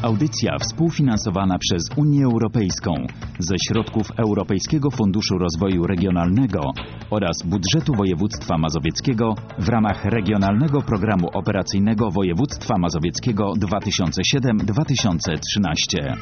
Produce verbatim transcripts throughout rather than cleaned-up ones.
Audycja współfinansowana przez Unię Europejską ze środków Europejskiego Funduszu Rozwoju Regionalnego oraz budżetu województwa mazowieckiego w ramach Regionalnego Programu Operacyjnego Województwa Mazowieckiego dwa tysiące siedem do dwa tysiące trzynaście.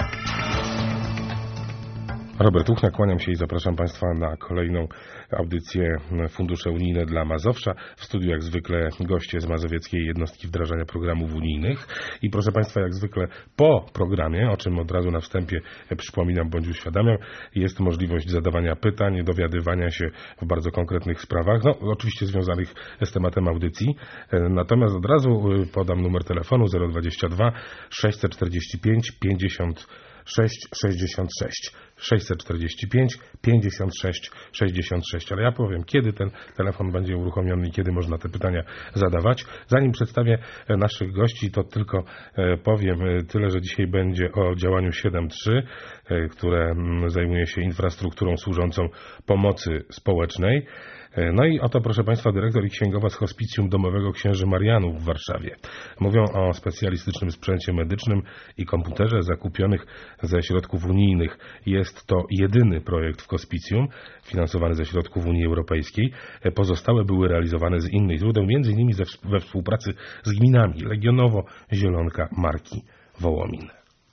Robert Uchna, kłaniam się i zapraszam Państwa na kolejną audycję Fundusze Unijne dla Mazowsza. W studiu jak zwykle goście z mazowieckiej jednostki wdrażania programów unijnych. I proszę Państwa, jak zwykle po programie, o czym od razu na wstępie przypominam bądź uświadamiam, jest możliwość zadawania pytań, dowiadywania się w bardzo konkretnych sprawach, no oczywiście związanych z tematem audycji. Natomiast od razu podam numer telefonu zero dwadzieścia dwa sześćset czterdzieści pięć pięćdziesiąt sześć sześćdziesiąt sześć sześćset czterdzieści pięć pięćdziesiąt sześć sześćdziesiąt sześć, ale ja powiem, kiedy ten telefon będzie uruchomiony i kiedy można te pytania zadawać. Zanim przedstawię naszych gości, to tylko powiem tyle, że dzisiaj będzie o działaniu siedem trzy, które zajmuje się infrastrukturą służącą pomocy społecznej. No i oto, proszę Państwa, dyrektor i księgowa z Hospicjum Domowego Księży Marianów w Warszawie. Mówią o specjalistycznym sprzęcie medycznym i komputerze zakupionych ze środków unijnych. Jest to jedyny projekt w Hospicjum finansowany ze środków Unii Europejskiej. Pozostałe były realizowane z innych źródeł, między innymi we współpracy z gminami Legionowo, Zielonka, Marki, Wołomin.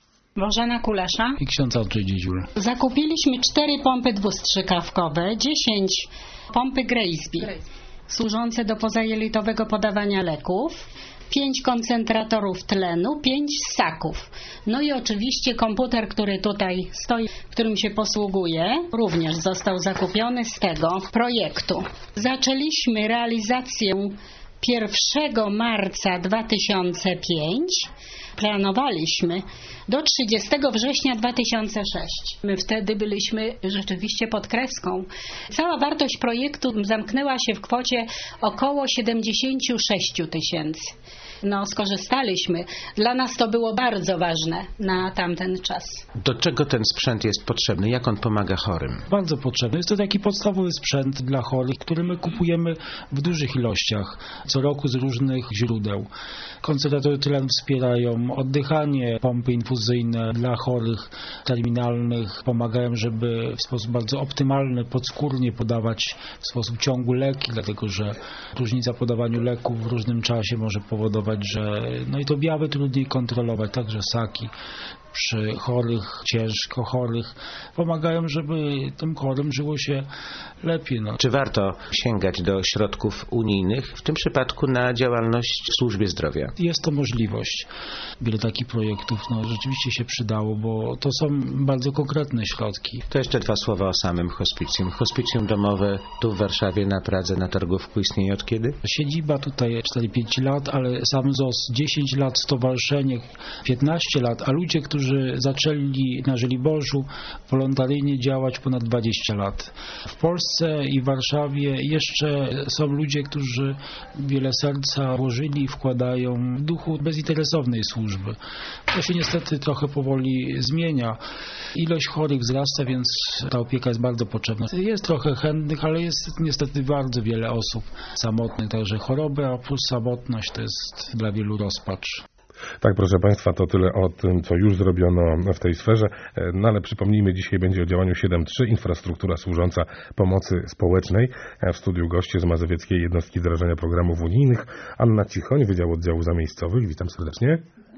Bożena Kulesza i ksiądz Andrzej Dziedziul. Zakupiliśmy cztery pompy dwustrzykawkowe, dziesięć pompy Graysby, służące do pozajelitowego podawania leków, pięć koncentratorów tlenu, pięć ssaków. No i oczywiście komputer, który tutaj stoi, którym się posługuję, również został zakupiony z tego projektu. Zaczęliśmy realizację pierwszego marca dwa tysiące piątego. Planowaliśmy do trzydziestego września dwa tysiące szóstego. My wtedy byliśmy rzeczywiście pod kreską. Cała wartość projektu zamknęła się w kwocie około siedemdziesiąt sześć tysięcy. No, skorzystaliśmy. Dla nas to było bardzo ważne na tamten czas. Do czego ten sprzęt jest potrzebny? Jak on pomaga chorym? Bardzo potrzebny. Jest to taki podstawowy sprzęt dla chorych, który my kupujemy w dużych ilościach co roku z różnych źródeł. Koncentratory tlenu wspierają oddychanie, pompy infuzyjne dla chorych terminalnych pomagają, żeby w sposób bardzo optymalny, podskórnie podawać w sposób ciągły leki, dlatego że różnica w podawaniu leków w różnym czasie może powodować, że no i to objawy trudniej kontrolować, także ssaki przy chorych, ciężko chorych pomagają, żeby tym chorym żyło się lepiej. No. Czy warto sięgać do środków unijnych, w tym przypadku na działalność w służbie zdrowia? Jest to możliwość. Wiele takich projektów no, rzeczywiście się przydało, bo to są bardzo konkretne środki. To jeszcze dwa słowa o samym hospicjum. Hospicjum domowe tu w Warszawie, na Pradze, na Targówku istnieje od kiedy? Siedziba tutaj cztery pięć lat, ale sam Z O S dziesięć lat, stowarzyszenie piętnaście lat, a ludzie, którzy którzy zaczęli na Żoliborzu wolontaryjnie działać ponad dwadzieścia lat. W Polsce i w Warszawie jeszcze są ludzie, którzy wiele serca włożyli i wkładają w duchu bezinteresownej służby. To się niestety trochę powoli zmienia. Ilość chorych wzrasta, więc ta opieka jest bardzo potrzebna. Jest trochę chętnych, ale jest niestety bardzo wiele osób samotnych, także choroba plus samotność to jest dla wielu rozpacz. Tak, proszę Państwa, to tyle o tym, co już zrobiono w tej sferze. No ale przypomnijmy, dzisiaj będzie o działaniu siedem trzy, infrastruktura służąca pomocy społecznej. W studiu goście z mazowieckiej jednostki wdrażania programów unijnych. Anna Cichoń, Wydział Oddziałów Zamiejscowych. Witam serdecznie.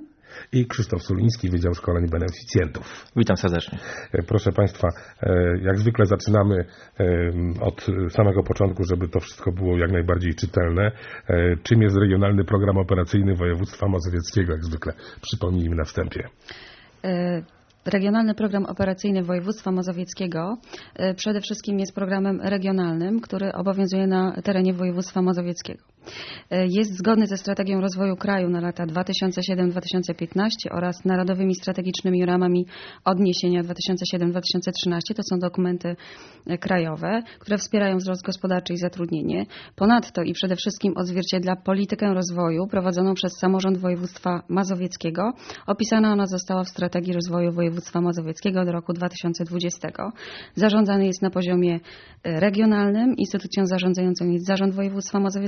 I Krzysztof Suliński, Wydział Szkoleń Beneficjentów. Witam serdecznie. Proszę Państwa, jak zwykle zaczynamy od samego początku, żeby to wszystko było jak najbardziej czytelne. Czym jest Regionalny Program Operacyjny Województwa Mazowieckiego? Jak zwykle przypomnijmy na wstępie. Regionalny Program Operacyjny Województwa Mazowieckiego przede wszystkim jest programem regionalnym, który obowiązuje na terenie województwa mazowieckiego. Jest zgodny ze strategią rozwoju kraju na lata dwa tysiące siedem do dwa tysiące piętnaście oraz narodowymi strategicznymi ramami odniesienia dwa tysiące siedem do dwa tysiące trzynaście. To są dokumenty krajowe, które wspierają wzrost gospodarczy i zatrudnienie. Ponadto i przede wszystkim odzwierciedla politykę rozwoju prowadzoną przez samorząd województwa mazowieckiego. Opisana ona została w strategii rozwoju województwa mazowieckiego do roku dwa tysiące dwudziestego. Zarządzany jest na poziomie regionalnym. Instytucją zarządzającą jest Zarząd Województwa Mazowieckiego, natomiast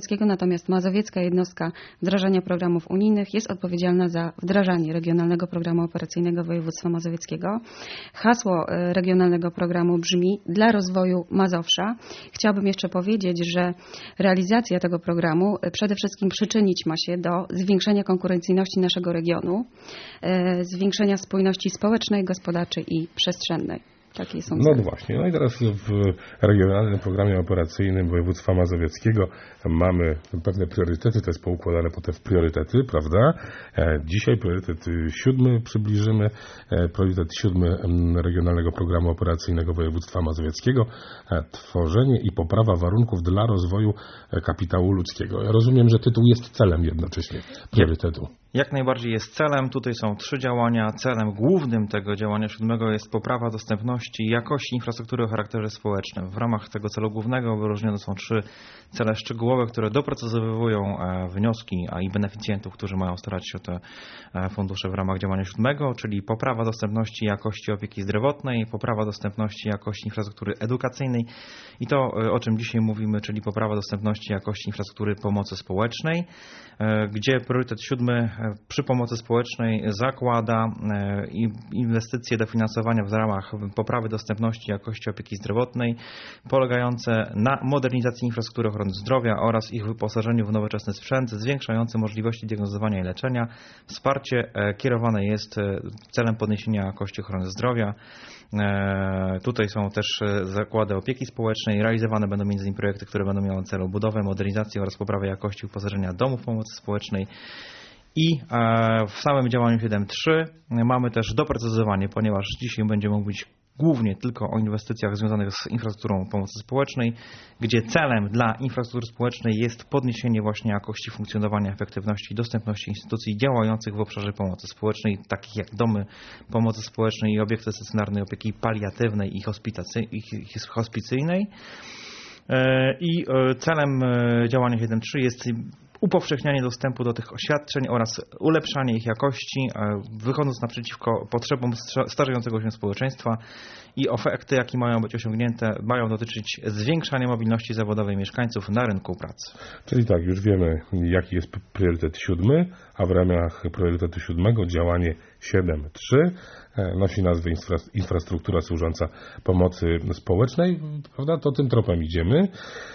natomiast mazowiecka jednostka wdrażania programów unijnych jest odpowiedzialna za wdrażanie Regionalnego Programu Operacyjnego Województwa Mazowieckiego. Hasło regionalnego programu brzmi: dla rozwoju Mazowsza. Chciałabym jeszcze powiedzieć, że realizacja tego programu przede wszystkim przyczynić ma się do zwiększenia konkurencyjności naszego regionu, zwiększenia spójności społecznej, gospodarczej i przestrzennej. Takie są No cele. właśnie. No i teraz w Regionalnym Programie Operacyjnym Województwa Mazowieckiego mamy pewne priorytety, to jest poukładane potem w priorytety, prawda? Dzisiaj priorytet siódmy przybliżymy. Priorytet siódmy Regionalnego Programu Operacyjnego Województwa Mazowieckiego. Tworzenie i poprawa warunków dla rozwoju kapitału ludzkiego. Ja rozumiem, że tytuł jest celem jednocześnie priorytetu. Jak najbardziej jest celem. Tutaj są trzy działania. Celem głównym tego działania siódmego jest poprawa dostępności i jakości infrastruktury o charakterze społecznym. W ramach tego celu głównego wyróżnione są trzy cele szczegółowe, które doprecyzowują wnioski a i beneficjentów, którzy mają starać się o te fundusze w ramach działania siódmego, czyli poprawa dostępności i jakości opieki zdrowotnej, poprawa dostępności i jakości infrastruktury edukacyjnej i to, o czym dzisiaj mówimy, czyli poprawa dostępności i jakości infrastruktury pomocy społecznej, gdzie priorytet siódmy przy pomocy społecznej zakłada inwestycje dofinansowania w ramach poprawy dostępności i jakości opieki zdrowotnej polegające na modernizacji infrastruktury ochrony zdrowia oraz ich wyposażeniu w nowoczesny sprzęt zwiększający możliwości diagnozowania i leczenia. Wsparcie kierowane jest celem podniesienia jakości ochrony zdrowia. Tutaj są też zakłady opieki społecznej. Realizowane będą między innymi projekty, które będą miały na celu budowę, modernizację oraz poprawę jakości wyposażenia domów pomocy społecznej. I w samym działaniu siedem trzy mamy też doprecyzowanie, ponieważ dzisiaj będziemy mówić głównie tylko o inwestycjach związanych z infrastrukturą pomocy społecznej, gdzie celem dla infrastruktury społecznej jest podniesienie właśnie jakości funkcjonowania, efektywności i dostępności instytucji działających w obszarze pomocy społecznej, takich jak domy pomocy społecznej i obiekty stacjonarnej opieki paliatywnej i hospicyjnej. I celem działania siedem trzy jest upowszechnianie dostępu do tych oświadczeń oraz ulepszanie ich jakości, wychodząc naprzeciwko potrzebom starzejącego się społeczeństwa i efekty, jakie mają być osiągnięte, mają dotyczyć zwiększania mobilności zawodowej mieszkańców na rynku pracy. Czyli tak, już wiemy, jaki jest priorytet siódmy, a w ramach priorytetu siódmego działanie siedem trzy nosi nazwę infrastruktura służąca pomocy społecznej, prawda? To tym tropem idziemy.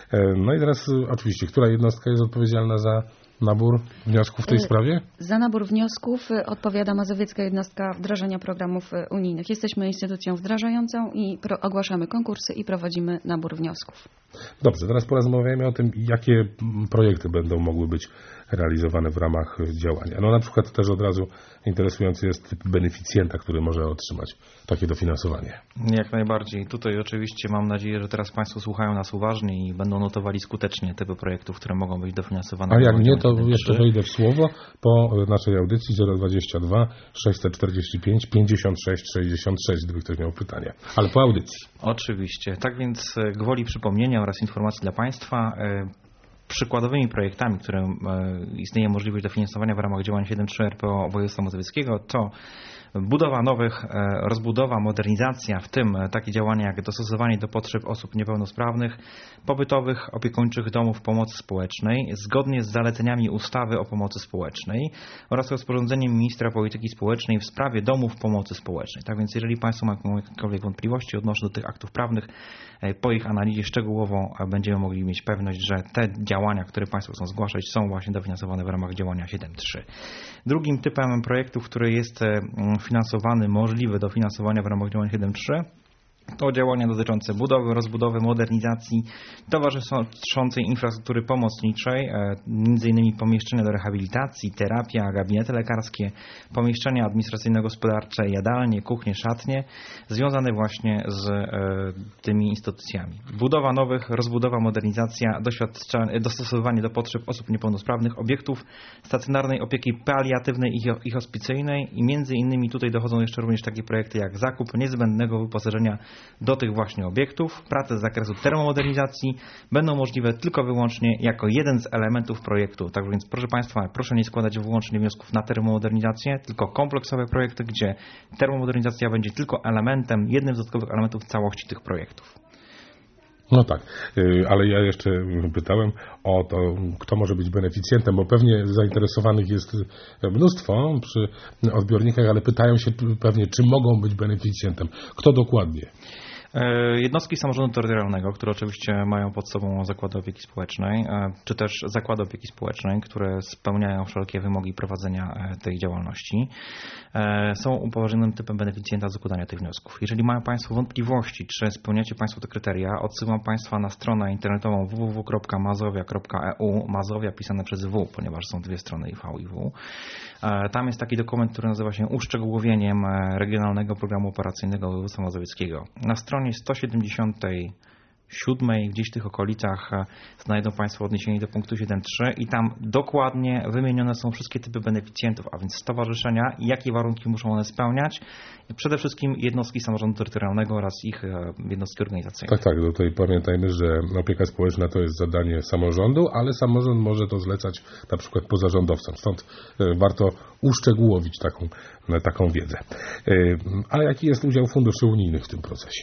No i teraz oczywiście, która jednostka jest odpowiedzialna za nabór wniosków w tej sprawie? Za nabór wniosków odpowiada Mazowiecka Jednostka Wdrażania Programów Unijnych. Jesteśmy instytucją wdrażającą i pro- ogłaszamy konkursy i prowadzimy nabór wniosków. Dobrze, teraz porozmawiamy o tym, jakie projekty będą mogły być realizowane w ramach działania. No na przykład też od razu interesujący jest typ beneficjenta, który może otrzymać takie dofinansowanie. Jak najbardziej. Tutaj oczywiście mam nadzieję, że teraz Państwo słuchają nas uważnie i będą notowali skutecznie typy projektów, które mogą być dofinansowane. A jak nie, to jeszcze wejdę w słowo po naszej audycji zero dwadzieścia dwa sześćset czterdzieści pięć pięćdziesiąt sześć sześćdziesiąt sześć, gdyby ktoś miał pytania. Ale po audycji. Oczywiście. Tak więc gwoli przypomnienia oraz informacji dla Państwa, przykładowymi projektami, które istnieje możliwość dofinansowania w ramach działań siedem trzy R P O Województwa Mazowieckiego, to budowa nowych, rozbudowa, modernizacja, w tym takie działania jak dostosowanie do potrzeb osób niepełnosprawnych, pobytowych, opiekuńczych domów pomocy społecznej, zgodnie z zaleceniami ustawy o pomocy społecznej oraz rozporządzeniem ministra polityki społecznej w sprawie domów pomocy społecznej. Tak więc jeżeli Państwo mają jakiekolwiek wątpliwości odnośnie do tych aktów prawnych, po ich analizie szczegółowo będziemy mogli mieć pewność, że te działania, które Państwo chcą zgłaszać, są właśnie dofinansowane w ramach działania siedem trzy. Drugim typem projektów, który jest finansowany, możliwy do finansowania w ramach działania siedem trzy, to działania dotyczące budowy, rozbudowy, modernizacji towarzyszącej infrastruktury pomocniczej, między innymi pomieszczenia do rehabilitacji, terapia, gabinety lekarskie, pomieszczenia administracyjno-gospodarcze, jadalnie, kuchnie, szatnie, związane właśnie z tymi instytucjami. Budowa nowych, rozbudowa, modernizacja, dostosowywanie do potrzeb osób niepełnosprawnych, obiektów stacjonarnej opieki paliatywnej i hospicyjnej i między innymi tutaj dochodzą jeszcze również takie projekty jak zakup niezbędnego wyposażenia do tych właśnie obiektów. Prace z zakresu termomodernizacji będą możliwe tylko wyłącznie jako jeden z elementów projektu. Tak więc proszę Państwa, proszę nie składać wyłącznie wniosków na termomodernizację, tylko kompleksowe projekty, gdzie termomodernizacja będzie tylko elementem, jednym z dodatkowych elementów całości tych projektów. No tak, ale ja jeszcze pytałem o to, kto może być beneficjentem, bo pewnie zainteresowanych jest mnóstwo przy odbiornikach, ale pytają się pewnie, czy mogą być beneficjentem. Kto dokładnie? Jednostki samorządu terytorialnego, które oczywiście mają pod sobą zakłady opieki społecznej, czy też zakłady opieki społecznej, które spełniają wszelkie wymogi prowadzenia tej działalności, są upoważnionym typem beneficjenta z układania tych wniosków. Jeżeli mają Państwo wątpliwości, czy spełniacie Państwo te kryteria, odsyłam Państwa na stronę internetową w w w kropka mazowia kropka e u, Mazowia pisane przez W, ponieważ są dwie strony i V i W. Tam jest taki dokument, który nazywa się Uszczegółowieniem Regionalnego Programu Operacyjnego Województwa Mazowieckiego. Na stronie sto siedemdziesiątej siódmej, gdzieś w tych okolicach znajdą Państwo odniesienie do punktu siedem trzy i tam dokładnie wymienione są wszystkie typy beneficjentów, a więc stowarzyszenia, jakie warunki muszą one spełniać. Przede wszystkim jednostki samorządu terytorialnego oraz ich jednostki organizacyjne. Tak, tak. Tutaj pamiętajmy, że opieka społeczna to jest zadanie samorządu, ale samorząd może to zlecać na przykład pozarządowcom. Stąd warto uszczegółowić taką, taką wiedzę. A jaki jest udział funduszy unijnych w tym procesie?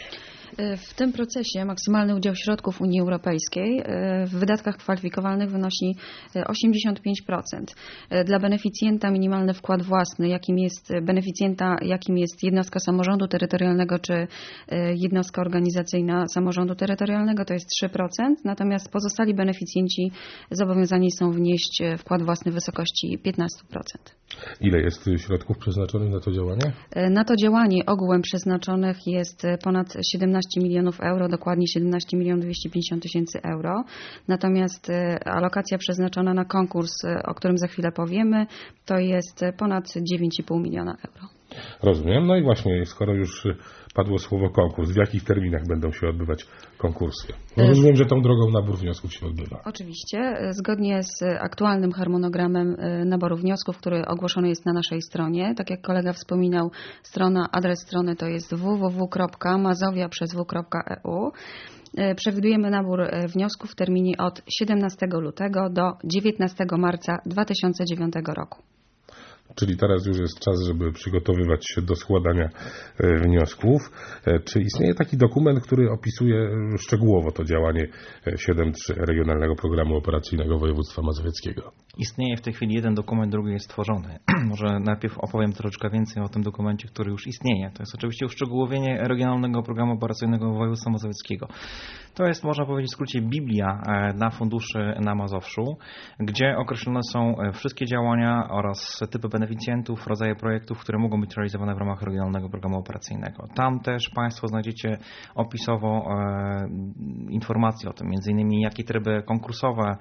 W tym procesie maksymalny udział środków Unii Europejskiej w wydatkach kwalifikowalnych wynosi osiemdziesiąt pięć procent. Dla beneficjenta minimalny wkład własny, jakim jest beneficjenta, jakim jest jednostka samorządu terytorialnego czy jednostka organizacyjna samorządu terytorialnego, to jest trzy procent, natomiast pozostali beneficjenci zobowiązani są wnieść wkład własny w wysokości piętnaście procent. Ile jest środków przeznaczonych na to działanie? Na to działanie ogółem przeznaczonych jest ponad siedemnaście milionów euro, dokładnie siedemnaście milionów dwieście pięćdziesiąt tysięcy euro. Natomiast alokacja przeznaczona na konkurs, o którym za chwilę powiemy, to jest ponad dziewięć i pół miliona euro. Rozumiem. No i właśnie, skoro już padło słowo konkurs, w jakich terminach będą się odbywać konkursy? No rozumiem, że tą drogą nabór wniosków się odbywa. Oczywiście. Zgodnie z aktualnym harmonogramem naboru wniosków, który ogłoszony jest na naszej stronie, tak jak kolega wspominał, strona, adres strony to jest w w w kropka mazowia przez w kropka e u. Przewidujemy nabór wniosków w terminie od siedemnastego lutego do dziewiętnastego marca dwa tysiące dziewiątego roku. Czyli teraz już jest czas, żeby przygotowywać się do składania wniosków. Czy istnieje taki dokument, który opisuje szczegółowo to działanie siedem trzy Regionalnego Programu Operacyjnego Województwa Mazowieckiego? Istnieje w tej chwili jeden dokument, drugi jest tworzony. Może najpierw opowiem troszeczkę więcej o tym dokumencie, który już istnieje. To jest oczywiście uszczegółowienie Regionalnego Programu Operacyjnego Województwa Mazowieckiego. To jest, można powiedzieć w skrócie, Biblia na funduszy na Mazowszu, gdzie określone są wszystkie działania oraz typy beneficjentów, rodzaje projektów, które mogą być realizowane w ramach Regionalnego Programu Operacyjnego. Tam też Państwo znajdziecie opisowo e, informacje o tym, między innymi jakie tryby konkursowe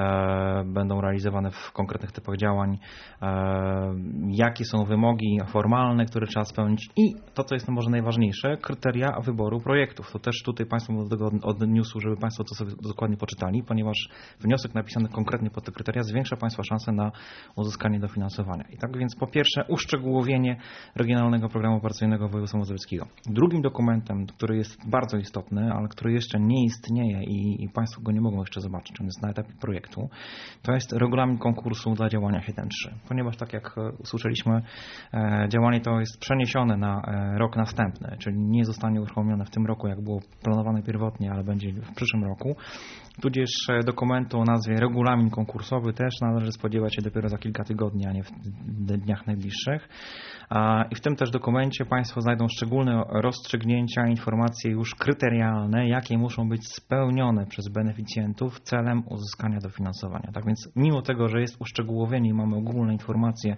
e, będą realizowane w konkretnych typach działań, e, jakie są wymogi formalne, które trzeba spełnić i to, co jest może najważniejsze, kryteria wyboru projektów. To też tutaj Państwo do tego odniósł, żeby Państwo to sobie dokładnie poczytali, ponieważ wniosek napisany konkretnie pod te kryteria zwiększa Państwa szanse na uzyskanie dofinansowania. I tak więc po pierwsze uszczegółowienie Regionalnego Programu Operacyjnego Województwa Mazowieckiego. Drugim dokumentem, który jest bardzo istotny, ale który jeszcze nie istnieje i, i Państwo go nie mogą jeszcze zobaczyć, on jest na etapie projektu, to jest regulamin konkursu dla działania siedem trzy. Ponieważ tak jak usłyszeliśmy, e, działanie to jest przeniesione na e, rok następny, czyli nie zostanie uruchomione w tym roku, jak było planowane pierwotnie, ale będzie w przyszłym roku. Tudzież dokumentu o nazwie regulamin konkursowy też należy spodziewać się dopiero za kilka tygodni, a nie w dniach najbliższych. I w tym też dokumencie Państwo znajdą szczególne rozstrzygnięcia, informacje już kryterialne, jakie muszą być spełnione przez beneficjentów celem uzyskania dofinansowania. Tak więc mimo tego, że jest uszczegółowienie i mamy ogólne informacje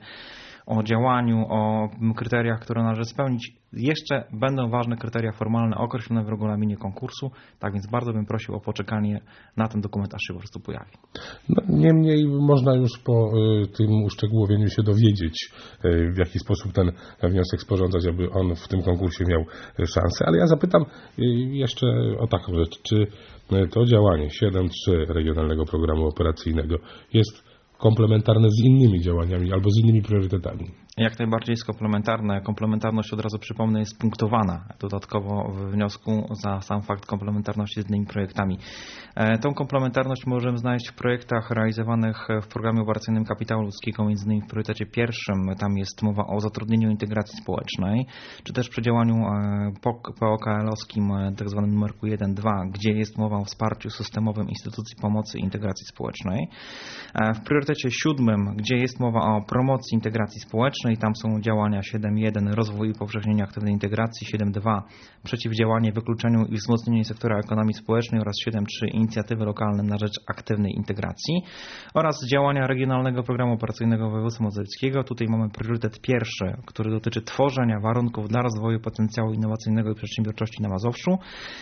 o działaniu, o kryteriach, które należy spełnić, jeszcze będą ważne kryteria formalne określone w regulaminie konkursu, tak więc bardzo bym prosił o poczekanie na ten dokument, aż się po prostu pojawi. No, niemniej można już po y, tym uszczegółowieniu się dowiedzieć, y, w jaki sposób ten wniosek sporządzać, aby on w tym konkursie miał szansę. Ale ja zapytam y, jeszcze o taką rzecz. Czy y, to działanie siedem trzy Regionalnego Programu Operacyjnego jest komplementarne z innymi działaniami albo z innymi priorytetami? Jak najbardziej jest komplementarne. Komplementarność, od razu przypomnę, jest punktowana dodatkowo w wniosku za sam fakt komplementarności z innymi projektami. Tą komplementarność możemy znaleźć w projektach realizowanych w programie operacyjnym Kapitału Ludzkiego, między innymi w priorytecie pierwszym. Tam jest mowa o zatrudnieniu i integracji społecznej, czy też przy działaniu P O K L-owskim, tak zwanym numerku jeden dwa, gdzie jest mowa o wsparciu systemowym instytucji pomocy i integracji społecznej. W priorytecie siódmym, gdzie jest mowa o promocji integracji społecznej, tam są działania siedem jeden, rozwój i upowszechnienie aktywnej integracji, siedem dwa, przeciwdziałanie wykluczeniu i wzmocnienie sektora ekonomii społecznej oraz siedem trzy, inicjatywy lokalne na rzecz aktywnej integracji oraz działania Regionalnego Programu Operacyjnego Województwa Mazowieckiego. Tutaj mamy priorytet pierwszy, który dotyczy tworzenia warunków dla rozwoju potencjału innowacyjnego i przedsiębiorczości na Mazowszu.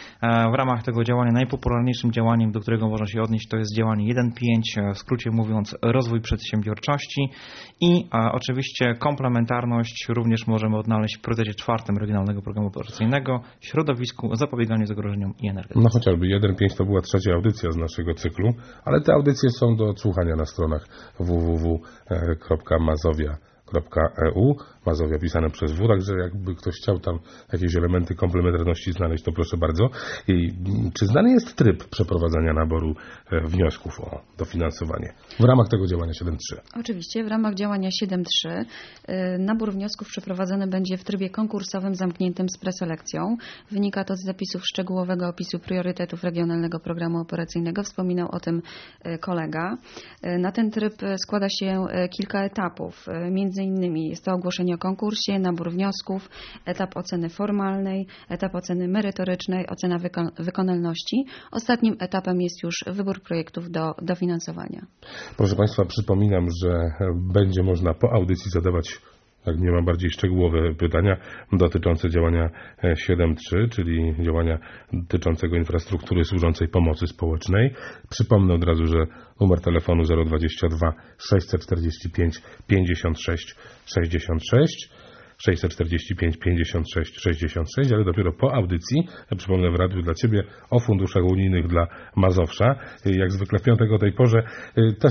W ramach tego działania najpopularniejszym działaniem, do którego można się odnieść, to jest działanie jeden pięć, w skrócie mówiąc rozwój przedsiębiorczości i a, oczywiście komplementarność również możemy odnaleźć w priorytecie czwartym Regionalnego Programu Operacyjnego środowisku, zapobieganiu zagrożeniom i energii. No chociażby jeden pięć to była trzecia audycja z naszego cyklu, ale te audycje są do odsłuchania na stronach w w w kropka mazowia kropka e u, Mazowia pisane przez W, także jakby ktoś chciał tam jakieś elementy komplementarności znaleźć, to proszę bardzo. I czy znany jest tryb przeprowadzania naboru wniosków o dofinansowanie w ramach tego działania siedem trzy? Oczywiście, w ramach działania siedem trzy nabór wniosków przeprowadzony będzie w trybie konkursowym zamkniętym z preselekcją. Wynika to z zapisów szczegółowego opisu priorytetów Regionalnego Programu Operacyjnego. Wspominał o tym kolega. Na ten tryb składa się kilka etapów. Między innymi jest to ogłoszenie o konkursie, nabór wniosków, etap oceny formalnej, etap oceny merytorycznej, ocena wyko- wykonalności. Ostatnim etapem jest już wybór projektów do dofinansowania. Proszę Państwa, przypominam, że będzie można po audycji zadawać, jak nie mam bardziej szczegółowe pytania dotyczące działania siedem trzy, czyli działania dotyczącego infrastruktury służącej pomocy społecznej. Przypomnę od razu, że numer telefonu zero dwadzieścia dwa sześćset czterdzieści pięć pięćdziesiąt sześć sześćdziesiąt sześć, sześćset czterdzieści pięć pięćdziesiąt sześć sześćdziesiąt sześć, ale dopiero po audycji, przypomnę w radiu dla Ciebie, o funduszach unijnych dla Mazowsza. Jak zwykle w piątek o tej porze. Też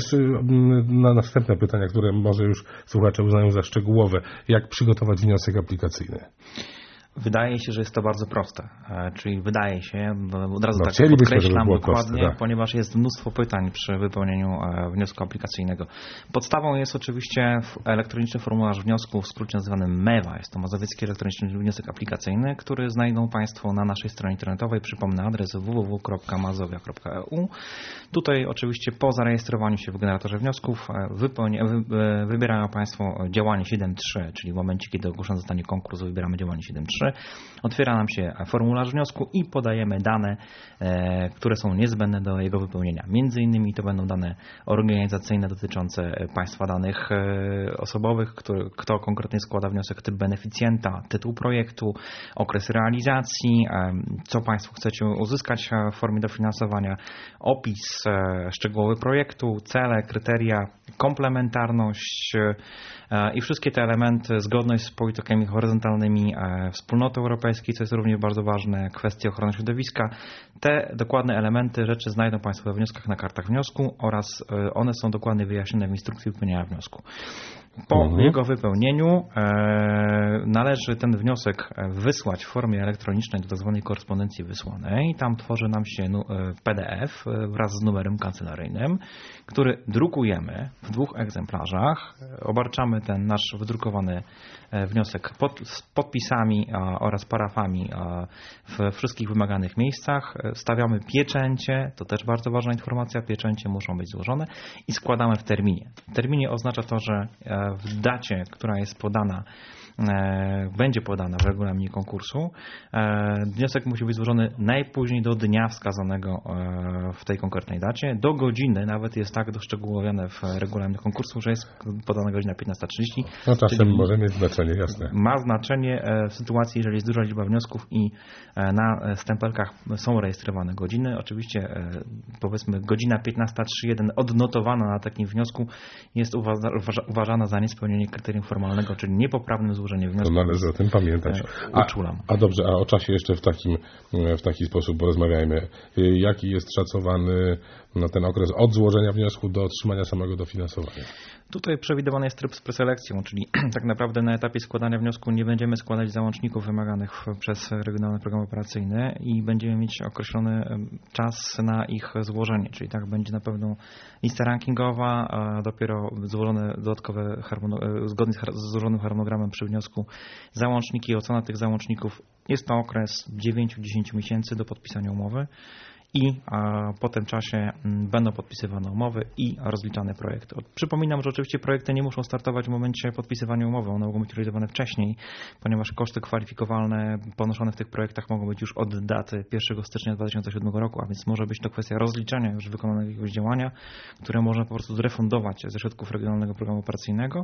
na następne pytania, które może już słuchacze uznają za szczegółowe. Jak przygotować wniosek aplikacyjny? Wydaje się, że jest to bardzo proste. Czyli wydaje się, od razu no, tak podkreślam dokładnie, proste, tak. Ponieważ jest mnóstwo pytań przy wypełnieniu wniosku aplikacyjnego. Podstawą jest oczywiście elektroniczny formularz wniosku, w skrócie nazywany MEWA. Jest to Mazowiecki Elektroniczny Wniosek Aplikacyjny, który znajdą Państwo na naszej stronie internetowej. Przypomnę adres w w w kropka mazowia kropka e u. Tutaj oczywiście po zarejestrowaniu się w generatorze wniosków wypełnia, wy, wybierają Państwo działanie siedem trzy, czyli w momencie, kiedy ogłoszony zostanie konkurs, wybieramy działanie siedem trzy. Otwiera nam się formularz wniosku i podajemy dane, e, które są niezbędne do jego wypełnienia. Między innymi to będą dane organizacyjne dotyczące państwa danych e, osobowych, który, kto konkretnie składa wniosek, typ beneficjenta, tytuł projektu, okres realizacji, e, co Państwo chcecie uzyskać w formie dofinansowania, opis e, szczegółowy projektu, cele, kryteria, komplementarność e, i wszystkie te elementy, zgodność z politykami horyzontalnymi e, Wspólnoty Europejskiej, co jest również bardzo ważne, kwestie ochrony środowiska. Te dokładne elementy, rzeczy znajdą Państwo we wnioskach na kartach wniosku oraz one są dokładnie wyjaśnione w instrukcji wypełniania wniosku. Po mhm. jego wypełnieniu e, należy ten wniosek wysłać w formie elektronicznej do tzw. korespondencji wysłanej. Tam tworzy nam się nu, P D F wraz z numerem kancelaryjnym, który drukujemy w dwóch egzemplarzach. Obarczamy ten nasz wydrukowany wniosek pod, z podpisami a, oraz parafami a, w wszystkich wymaganych miejscach. Stawiamy pieczęcie, to też bardzo ważna informacja, pieczęcie muszą być złożone i składamy w terminie. W terminie oznacza to, że w dacie, która jest podana, będzie podana w regulaminie konkursu, wniosek musi być złożony najpóźniej do dnia wskazanego w tej konkretnej dacie. Do godziny, nawet jest tak doszczegółowione w regulaminie konkursu, że jest podana godzina piętnasta trzydzieści. No czasem może mieć znaczenie, jasne. Ma znaczenie w sytuacji, jeżeli jest duża liczba wniosków i na stempelkach są rejestrowane godziny. Oczywiście powiedzmy godzina piętnasta trzydzieści jeden odnotowana na takim wniosku jest uważana za niespełnienie kryterium formalnego, czyli niepoprawnym złożeniem wniosku. To należy o tym pamiętać. A, a dobrze, a o czasie jeszcze w takim w taki sposób porozmawiajmy. Jaki jest szacowany na ten okres od złożenia wniosku do otrzymania samego dofinansowania? Tutaj przewidywany jest tryb z preselekcją, czyli tak naprawdę na etapie składania wniosku nie będziemy składać załączników wymaganych przez Regionalny Program Operacyjny i będziemy mieć określony czas na ich złożenie, czyli tak będzie na pewno lista rankingowa, a dopiero złożone dodatkowe, zgodnie z złożonym harmonogramem przy wniosku załączniki, ocena tych załączników. Jest to okres dziewięć do dziesięciu miesięcy do podpisania umowy. I a, po tym czasie m, będą podpisywane umowy i rozliczane projekty. Przypominam, że oczywiście projekty nie muszą startować w momencie podpisywania umowy, one mogą być realizowane wcześniej, ponieważ koszty kwalifikowalne ponoszone w tych projektach mogą być już od daty pierwszego stycznia dwa tysiące siódmego roku, a więc może być to kwestia rozliczenia już wykonanego jakiegoś działania, które można po prostu zrefundować ze środków Regionalnego Programu Operacyjnego.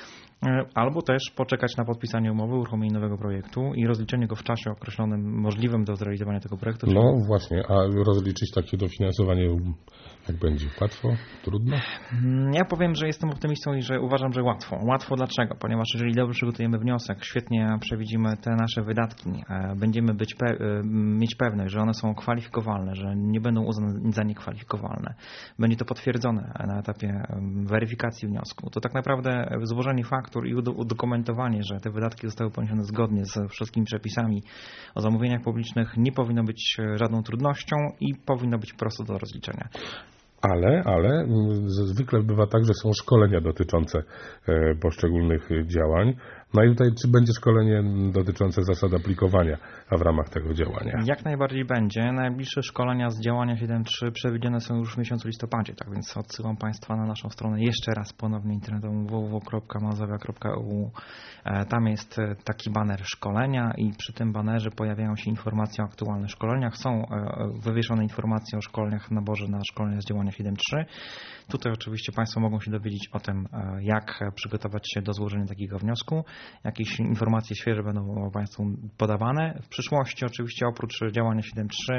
Albo też poczekać na podpisanie umowy, uruchomienie nowego projektu i rozliczenie go w czasie określonym możliwym do zrealizowania tego projektu. No właśnie, a rozliczyć takie dofinansowanie jak będzie? Łatwo? Trudno? Ja powiem, że jestem optymistą i że uważam, że łatwo. Łatwo dlaczego? Ponieważ jeżeli dobrze przygotujemy wniosek, świetnie przewidzimy te nasze wydatki, będziemy być pe- mieć pewność, że one są kwalifikowalne, że nie będą uznane za niekwalifikowalne. Będzie to potwierdzone na etapie weryfikacji wniosku. To tak naprawdę złożenie faktur i udokumentowanie, że te wydatki zostały poniesione zgodnie z wszystkimi przepisami o zamówieniach publicznych nie powinno być żadną trudnością i powinno być prosto do rozliczenia. Ale, ale zwykle bywa tak, że są szkolenia dotyczące poszczególnych działań. No i tutaj czy będzie szkolenie dotyczące zasad aplikowania w ramach tego działania? Jak najbardziej będzie. Najbliższe szkolenia z działania siedem trzy przewidziane są już w miesiącu listopadzie, tak więc odsyłam Państwa na naszą stronę jeszcze raz ponownie internetową w w w kropka mazowia kropka u u. Tam jest taki baner szkolenia i przy tym banerze pojawiają się informacje o aktualnych szkoleniach. Są wywieszone informacje o szkoleniach w naborze na szkolenia z działania siedem trzy. Tutaj oczywiście Państwo mogą się dowiedzieć o tym, jak przygotować się do złożenia takiego wniosku. Jakieś informacje świeże będą Państwu podawane. W przyszłości oczywiście oprócz działania siedem trzy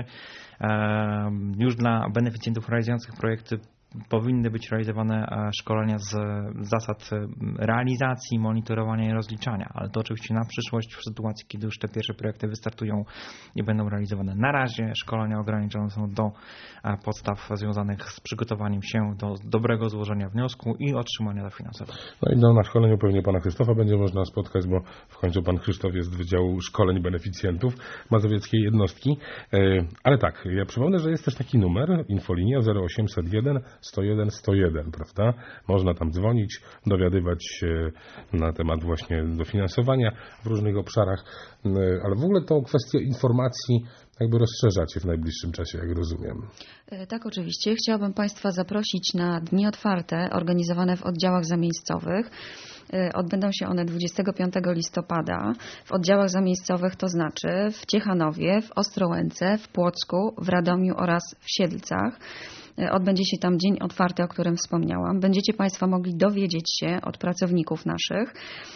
już dla beneficjentów realizujących projekty powinny być realizowane szkolenia z zasad realizacji, monitorowania i rozliczania, ale to oczywiście na przyszłość w sytuacji, kiedy już te pierwsze projekty wystartują i będą realizowane. Na razie szkolenia ograniczone są do podstaw związanych z przygotowaniem się do dobrego złożenia wniosku i otrzymania dofinansowania. No i no, na szkoleniu pewnie pana Krzysztofa będzie można spotkać, bo w końcu pan Krzysztof jest z Wydziału Szkoleń Beneficjentów Mazowieckiej Jednostki. Ale tak, ja przypomnę, że jest też taki numer, infolinia zero osiemset jeden sto jeden sto jeden, prawda? Można tam dzwonić, dowiadywać się na temat właśnie dofinansowania w różnych obszarach, ale w ogóle tą kwestię informacji jakby rozszerzacie w najbliższym czasie, jak rozumiem. Tak, oczywiście. Chciałabym Państwa zaprosić na dni otwarte organizowane w oddziałach zamiejscowych. Odbędą się one dwudziestego piątego listopada w oddziałach zamiejscowych, to znaczy w Ciechanowie, w Ostrołęce, w Płocku, w Radomiu oraz w Siedlcach. Odbędzie się tam dzień otwarty, o którym wspomniałam. Będziecie Państwo mogli dowiedzieć się od pracowników naszych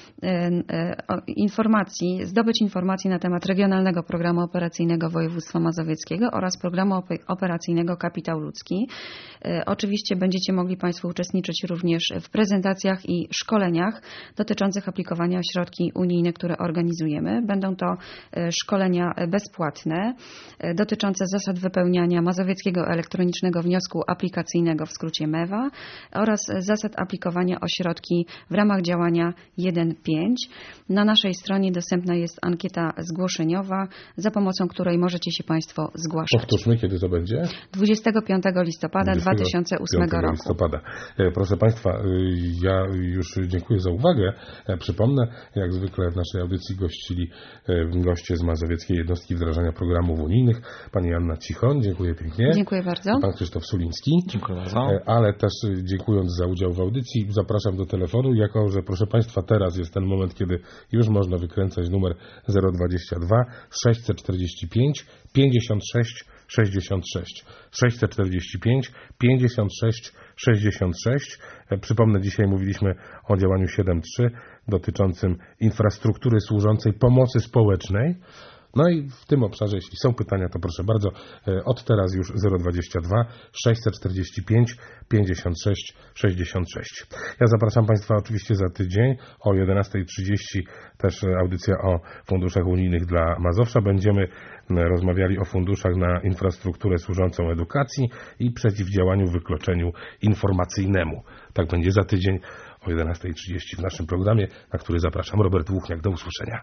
informacji, zdobyć informacji na temat Regionalnego Programu Operacyjnego Województwa Mazowieckiego oraz Programu Operacyjnego Kapitał Ludzki. Oczywiście będziecie mogli Państwo uczestniczyć również w prezentacjach i szkoleniach dotyczących aplikowania o środki unijne, które organizujemy. Będą to szkolenia bezpłatne dotyczące zasad wypełniania Mazowieckiego Elektronicznego Wniosku Aplikacyjnego, w skrócie mewa, oraz zasad aplikowania o środki w ramach działania jeden pięć. Na naszej stronie dostępna jest ankieta zgłoszeniowa, za pomocą której możecie się Państwo zgłaszać. Powtórzmy, kiedy to będzie? dwudziestego piątego listopada dwa tysiące ósmego roku. Listopada. Proszę Państwa, ja już dziękuję za uwagę. Przypomnę, jak zwykle w naszej audycji gościli goście z Mazowieckiej Jednostki Wdrażania Programów Unijnych. Pani Anna Cichoń, dziękuję pięknie. Dziękuję bardzo. Pan Krzysztof Suliński. Dziękuję bardzo. Ale też dziękując za udział w audycji, zapraszam do telefonu, jako że proszę Państwa, teraz jest ten moment, kiedy już można wykręcać numer zero dwadzieścia dwa sześćset czterdzieści pięć pięćdziesiąt sześć sześćdziesiąt sześć sześćset czterdzieści pięć pięćdziesiąt sześć sześćdziesiąt sześć. Przypomnę, dzisiaj mówiliśmy o działaniu siedem trzy dotyczącym infrastruktury służącej pomocy społecznej. No i w tym obszarze, jeśli są pytania, to proszę bardzo, od teraz już zero dwadzieścia dwa sześćset czterdzieści pięć pięćdziesiąt sześć sześćdziesiąt sześć. Ja zapraszam Państwa oczywiście za tydzień o jedenasta trzydzieści też audycja o funduszach unijnych dla Mazowsza. Będziemy rozmawiali o funduszach na infrastrukturę służącą edukacji i przeciwdziałaniu wykluczeniu informacyjnemu. Tak będzie za tydzień o jedenasta trzydzieści w naszym programie, na który zapraszam. Robert Łuchniak. Do usłyszenia.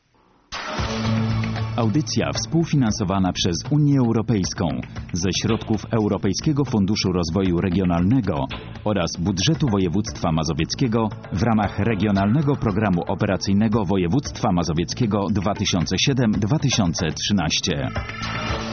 Audycja współfinansowana przez Unię Europejską ze środków Europejskiego Funduszu Rozwoju Regionalnego oraz budżetu województwa mazowieckiego w ramach Regionalnego Programu Operacyjnego Województwa Mazowieckiego dwa tysiące siedem do dwa tysiące trzynaście.